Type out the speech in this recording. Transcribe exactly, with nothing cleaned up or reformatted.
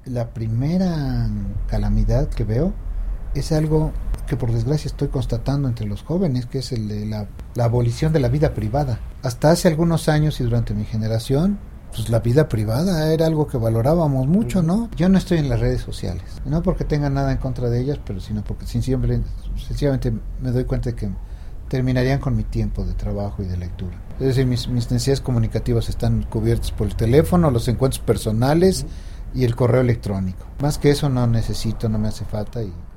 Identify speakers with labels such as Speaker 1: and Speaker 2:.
Speaker 1: la primera calamidad que veo es algo que por desgracia estoy constatando entre los jóvenes, que es el de la, la abolición de la vida privada. Hasta hace algunos años y durante mi generación, pues la vida privada era algo que valorábamos mucho, ¿no? Yo no estoy en las redes sociales, no porque tenga nada en contra de ellas, pero sino porque siempre, sencillamente me doy cuenta de que terminarían con mi tiempo de trabajo y de lectura. Es decir, mis, mis necesidades comunicativas están cubiertas por el teléfono, los encuentros personales y el correo electrónico. Más que eso no necesito, no me hace falta y